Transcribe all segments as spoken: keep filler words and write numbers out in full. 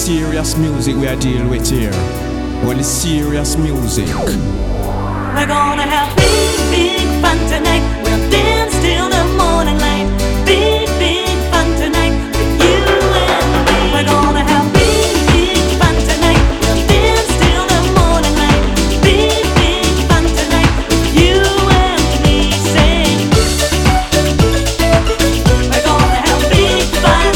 serious music we are dealing with here. Well, it's serious music. We're gonna have big, big fun tonight. We'll dance till the morning light. Big, big fun tonight with you and me. We're gonna have big, big fun tonight. We'll dance till the morning light. Big, big fun tonight with you and me. Sing. We're gonna have big fun.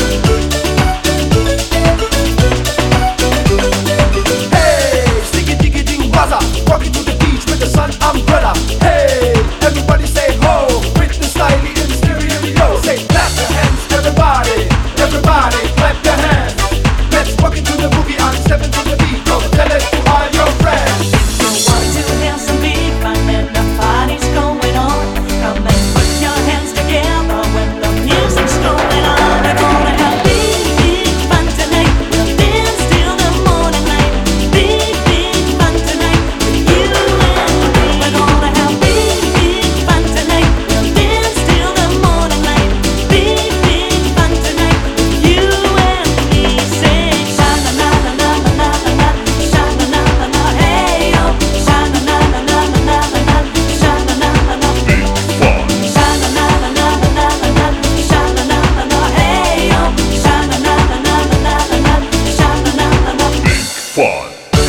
Hey, sing it, dig it, ding, buzzer. Rocking to the beach with the sun umbrella. Hey, everybody say ho, with the styling in stereo. Say clap your hands, everybody, everybody clap your hands. Let's rock into the boogie and step into the beat. Go tell it to all your friends. You want to have some big fun and the party's going on. Come and put your hands together when the music's going on. We're gonna have big, big fun tonight. We'll dance till the morning light. Big, big fun tonight with you and me. We're gonna have big, big fun tonight. We'll dance till the morning light. Big, big fun tonight with you and me. Sing sha na na na na na na na, sha na na na na, hey yo, sha na na na na na na na, sha na na na na, sha na na na na na na na, sha na na na na, hey yo, sha na na na na na na na, sha na na na na. Fun.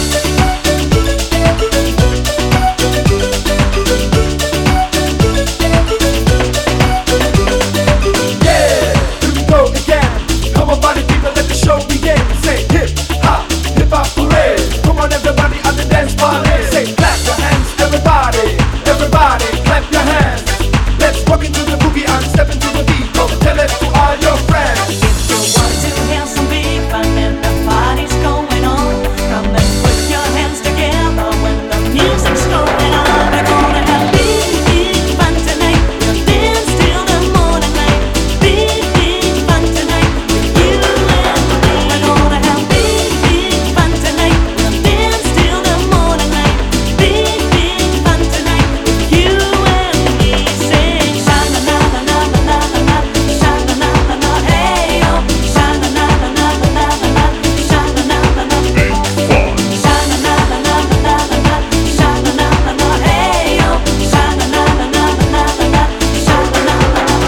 Yeah, here we go again. Come on, party people, let the show begin. Say hip hop, hip hop hooray. Come on, everybody on the dance party. Say clap your hands, everybody, everybody, clap your hands. Let's rock into the boogie and step into the beat. Go tell it to all your friends. If you want to have some big fun and the party's going on, come and put your hands together when the music's going on. We're gonna have big, big fun tonight. We'll dance till the morning light. Big, big fun tonight with you and me. We're gonna have big, big fun tonight. We'll dance till the morning light. Big, big fun tonight with you and me. Sing sha na na na na na na na, sha na na na na, hey yo, sha na na na na na na na, sha na na na na, sha na na na na na na na, sha na na na na, hey yo, sha na na na na na na na, sha na na na na.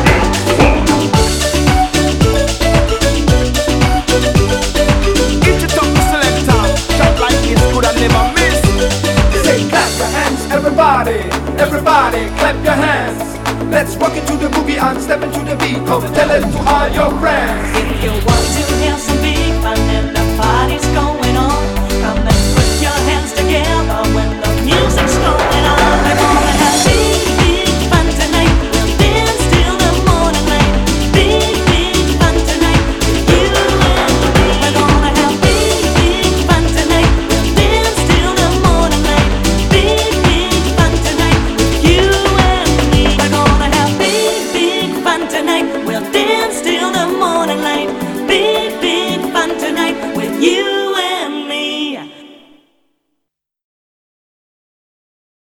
Each it up the selector, shot like it's good and never miss. Say clap your hands, everybody, everybody, clap your hands. Let's rock into the boogie and step into the beat. Come tell it to all your friends. If you want